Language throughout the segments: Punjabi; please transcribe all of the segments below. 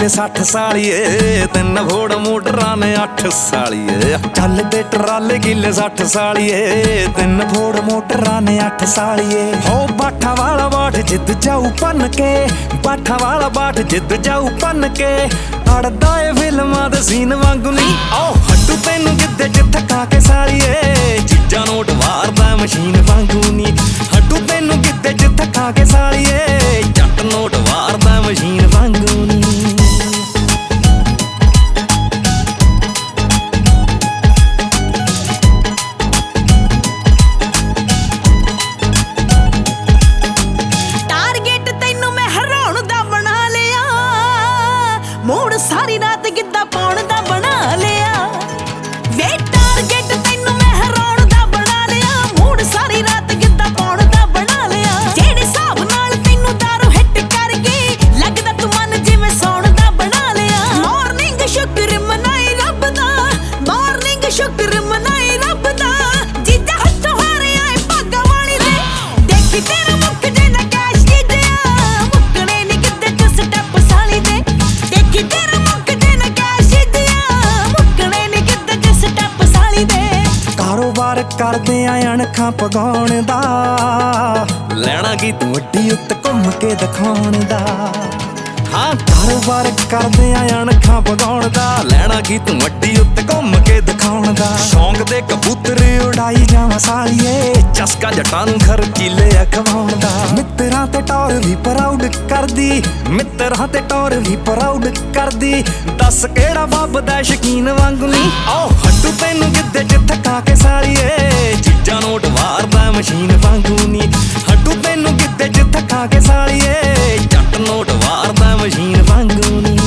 ਕਿੱਲੇ 60 ਸਾਲੀਏ, 3 ਫੋੜ ਮੋਟਰਾਂ ਨੇ 8 ਸਾਲੀਏ। ਚੱਲਦੇ ਟਰਾਲੇ ਕਿੱਲੇ 60 ਸਾਲੀਏ, 3 ਫੋੜ ਮੋਟਰਾਂ ਨੇ 8 ਸਾਲੀਏ। ਹੋ ਬਾਠਾ ਵਾਲਾ ਬਾਠ ਜਿੱਦ ਜਾਊ ਭੰਨ ਕੇ, ਬਾਠਾ ਵਾਲਾ ਬਾਠ ਜਿੱਦ ਜਾਊ ਭੰਨ ਕੇ। ਅੜਦਾ ਏ ਫਿਲਮਾਂ ਦੇ ਸੀਨ ਵਾਂਗੂ ਨੀ, ਆਓ ਹੱਡੂ ਤੈਨੂੰ ਗਿੱਧੇ ਚ ਥਕਾ ਕੇ ਸਾਲੀਏ। ਚੀਜ਼ਾਂ ਨੋਟ ਵਾਰਦਾ ਮਸ਼ੀਨ ਵਾਂਗੂ ਨੀ, ਹੱਡੂ ਤੈਨੂੰ ਗਿੱਧੇ ਚ ਥਕਾ ਕੇ ਸਾਲੀਏ। ਜੱਟ ਨੋਟ ਵਾਰਦਾ ਮਸ਼ੀਨ ਵਾਂਗੂ ਨੀ। ਮੂਡ ਸਾਰੀ ਰਾਤ ਗਿੱਧਾ ਪਾਉਣ ਦਾ ਬਣਾ ਲਿਆ ਵੇ, ਟਾਰਗੇਟ ਤੈਨੂੰ ਮੈਂ ਹਰਾਉਣ ਦਾ ਬਣਾ ਲਿਆ। ਮੂਡ ਸਾਰੀ ਰਾਤ ਗਿੱਧਾ ਪਾਉਣ ਦਾ ਬਣਾ ਲਿਆ। ਜਿਹੜੇ ਹਿਸਾਬ ਨਾਲ ਤੈਨੂੰ ਦਾਰੂ ਹਿੱਟ ਕਰ ਗਈ, ਲੱਗਦਾ ਤੂੰ ਮਨ ਜਿਵੇਂ ਸੌਣ ਦਾ ਬਣਾ ਲਿਆ। ਮਾਰਨਿੰਗ ਸ਼ੁਕਰ ਮਨਾਈ ਰੱਬ ਦਾ, ਮਾਰਨਿੰਗ ਸ਼ੁਕਰ ਮਨਾਈ ਰੱਬ ਦਾ। ਜੀਜਾ ਹੱਥੋਂ ਹਾਰਿਆ ਏ ਭਾਗਾ ਵਾਲੀ ਦੇ, ਦੇਖੀ ਤੇਰਾ ਮੁੱਕ ਜੇ ਨਾ ਕੈਸ਼ ਜੀਜਿਆ। ਮੁੱਕਣੇ ਨੀ ਗਿੱਧੇ ਚ ਸਟੈਪ ਸਾਲੀ ਦੇ, ਦੇਖੀ ਤੇਰਾ ਮੁੱਕ ਜੇ ਨਾ ਕੈਸ਼ ਜੀਜਿਆ। ਮੁੱਕਣੇ ਨੀ ਗਿੱਧੇ ਚ ਸਟੈਪ ਸਾਲੀ ਦੇ। ਕਾਰੋਬਾਰ ਕਰਦੇ ਆ ਅਣਖਾਂ ਪਗਾਉਣ ਦਾ, ਲੈਣਾ ਕੀ ਤੂੰ ਅੱਡੀ ਉੱਤੇ ਘੁੰਮ ਕੇ ਦਿਖਾਉਣ ਦਾ। ਹਾਂ ਕਾਰੋਬਾਰ ਕਰਦੇ ਆ ਅਣਖਾਂ ਪਗਾਉਣ ਦਾ, ਲੈਣਾ ਕੀ ਤੂੰ ਅੱਡੀ ਉੱਤੇ ਘੁੰਮ ਕੇ ਦਿਖਾਉਣ ਦਾ। ਸ਼ੌਂਕ ਦੇ ਕਬੂਤਰ ਉਡਾਈ ਜਾਵਾਂ ਸਾਲੀਏ, ਚਸਕਾ ਜੱਟਾਂ ਨੂੰ ਖਰਚੀਲੇ ਖਵਾਉਣ ਦਾ। ਮਿੱਤਰਾਂ ਤੇ ਟੌਰ ਵੀ ਪ੍ਰਾਊਡ ਕਰਦੀ, ਮਿੱਤਰਾਂ ਤੇ ਟੌਰ ਵੀ ਪ੍ਰਾਊਡ ਕਰਦੀ। ਦੱਸ ਕਿਹੜਾ ਵੱਬਦਾ ਸ਼ਕੀਨ ਵਾਂਗੂ ਨੀ, ਆਓ ਹੱਡੂ ਤੈਨੂੰ ਗਿੱਧੇ ਚ ਥਕਾ ਕੇ ਸਾਲੀਏ। ਚੀਜ਼ਾਂ ਨੋਟ ਵਾਰਦਾ ਮਸ਼ੀਨ ਵਾਂਗੂ ਨੀ, ਹੱਡੂ ਤੈਨੂੰ ਗਿੱਧੇ ਚ ਥਕਾ ਕੇ ਸਾਲੀਏ। ਜੱਟ ਨੋਟ ਵਾਰਦਾ ਮਸ਼ੀਨ ਵਾਂਗੂ ਨੀ।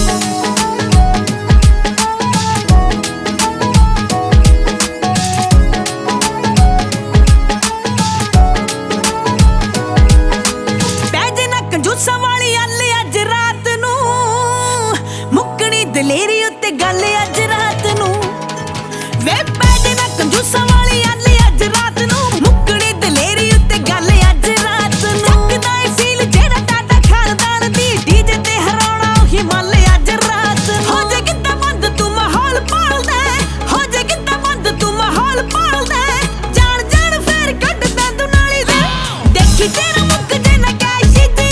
ਕੰਜੂਸਾਂ ਵਾਲੀ ਅੱਲ ਅੱਜ ਰਾਤ ਨੂੰ, ਮੁੱਕਣੀ ਦਲੇਰੀ ਉੱਤੇ ਗੱਲ ਅੱਜ ਰਾਤ ਨੂੰ। ਵੇ ਪੈਦੇ ਨਾ ਕੰਜੂਸਾਂ ਵਾਲੀ ਅੱਲ ਅੱਜ ਰਾਤ ਨੂੰ, ਮੁੱਕਣੀ ਦਲੇਰੀ ਉੱਤੇ ਗੱਲ ਅੱਜ ਰਾਤ ਨੂੰ। ਚੱਕਦਾ ਏ ਫੀਲ ਜਿਹੜਾ ਟਾਟਾ ਖਾਨਦਾਨ ਦੀ, ਡੀਜੇ ਤੇ ਹਰਾਉਣਾ ਉਹੀ ਮੱਲ ਅੱਜ ਰਾਤ। ਹੋ ਜੇ ਗਿੱਧਾ ਬੰਦ ਤੂੰ ਮਾਹੌਲ ਪਾਲਦਾ, ਹੋ ਜੇ ਗਿੱਧਾ ਬੰਦ ਤੂੰ ਮਾਹੌਲ ਪਾਲਦਾ। ਜਾਣ ਜਾਣ ਫੇਰ ਕੱਢਦਾ ਤੂੰ ਨਾਲੀ ਦੇ, ਦੇਖੀ ਤੇਰਾ ਮੁੱਕ ਜੇ ਨਾ ਕੈਸ਼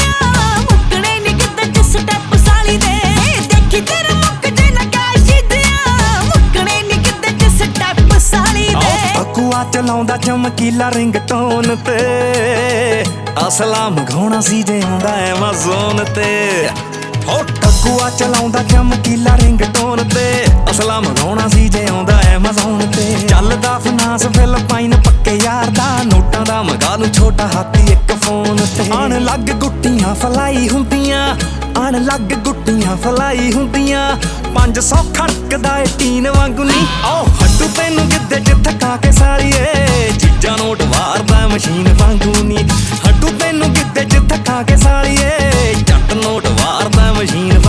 ਚਲਾਉਂਦਾ ਚਮਕੀਲਾ ਰਿੰਗਟੋਨ ਤੇ। ਅਸਲਾ ਮੰਗਾਉਣਾ ਸੀ ਜੇ ਆਉਂਦਾ ਐਮਾਜ਼ੋਨ ਤੇ। ਹੋ ਟਕੂਆ ਚਲਾਉਂਦਾ ਚਮਕੀਲਾ ਰਿੰਗਟੋਨ ਤੇ, ਅਸਲਾ ਮੰਗਾਉਣਾ ਸੀ ਜੇ ਆਉਂਦਾ ਐਮਾਜ਼ੋਨ ਤੇ। ਚੱਲਦਾ ਫਨਾਂਸ ਫਿਲਪਾਈਨ ਪੱਕੇ ਯਾਰ ਦਾ, ਨੋਟਾਂ ਦਾ ਮੰਗਾ ਲੂੰ ਛੋਟਾ ਹਾਥੀ ਇੱਕ ਫੋਨ ਤੇ। ਆਣ ਲੱਗ ਗੁੱਟੀਆਂ ਫਲਾਈ ਹੁੰਦੀਆਂ, ਆਣ ਲੱਗ ਗੁੱਟੀਆਂ ਫਲਾਈ ਹੁੰਦੀਆਂ। 500 ਖੜਕਦਾ ਏ ਟੀਨ ਵਾਂਗੂ ਨੀ, ਆਓ ਹੱਡੂ ਤੈਨੂੰ ਗਿੱਧੇ ਚ ਥਕਾ ਕੇ ਸਾਲੀਏ। ਚੀਜ਼ਾਂ ਨੋਟ ਵਾਰਦਾ ਮਸ਼ੀਨ ਵਾਂਗੂ ਨੀ, ਹੱਡੂ ਤੈਨੂੰ ਗਿੱਧੇ ਚ ਥਕਾ ਕੇ ਸਾਲੀਏ। ਜੱਟ ਨੋਟ ਵਾਰਦਾ ਮਸ਼ੀਨ